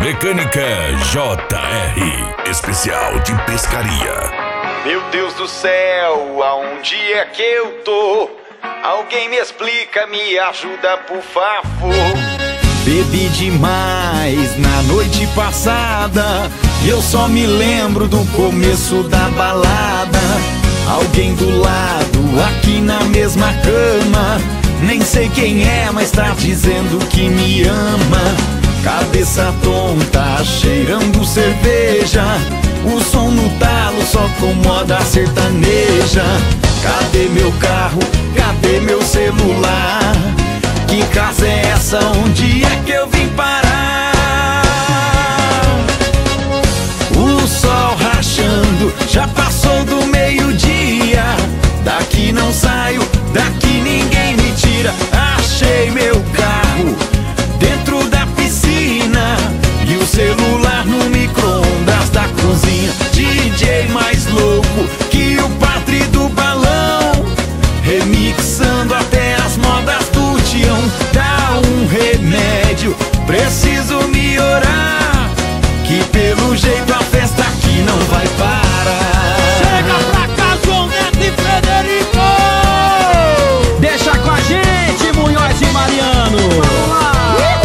Mecânica JR, especial de pescaria. Meu Deus do céu, aonde é que eu tô? Alguém me explica, me ajuda por favor. Bebi demais na noite passada e eu só me lembro do começo da balada. Alguém do lado, aqui na mesma cama. Nem sei quem é, mas tá dizendo que me ama. Cabeça tonta, cheirando cerveja. O som no talo só com moda sertaneja. Cadê meu carro? Cadê meu celular? Que casa é essa? Onde é que eu vim parar? O sol rachando, já passou do meio-dia. Daqui não saio, daqui ninguém me tira. Achei meu carro dentro da piscina e o celular no micro-ondas da cozinha. DJ mais louco que o padre do balão, remixando até as modas do Tião. Dá um remédio, preciso me orar, que pelo jeito a festa aqui não vai parar. Chega pra cá, João Neto e Frederico! Deixa com a gente, Munhoz e Mariano! Vamos lá!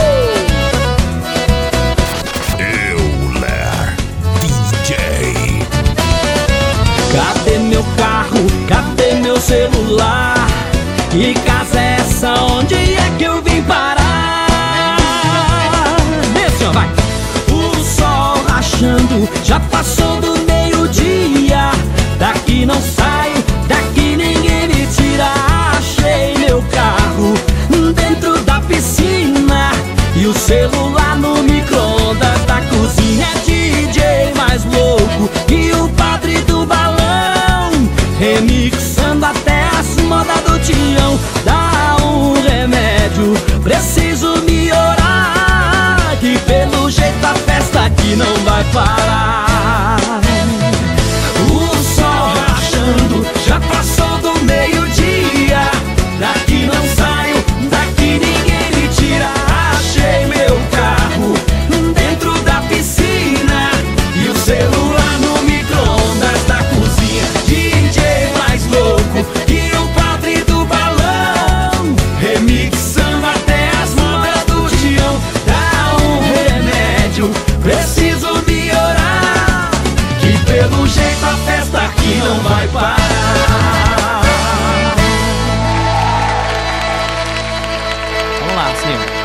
Euler DJ. Cadê meu carro? Cadê meu celular? Que casa é essa? Onde é que eu vim parar? Desce, ó, vai! O sol rachando, já passou do meio-dia. Daqui não saio, daqui ninguém me tira. Achei meu carro dentro da piscina e o celular no micro-ondas da cozinha. É DJ mais louco que o padre do balão, remixando até as modas do Tião. Dá um remédio, preciso me orar, que pelo jeito a festa aqui não vai parar. O sol rachando, já passou do meio-dia. Daqui não saio, daqui ninguém me tira. Achei meu carro dentro da piscina e o celular no micro-ondas da cozinha. DJ mais louco que o padre do balão, remixando até as modas do Tião. Dá um remédio, preciso me orar, que pelo jeito a festa aqui não vai parar. Vamos lá, senhor.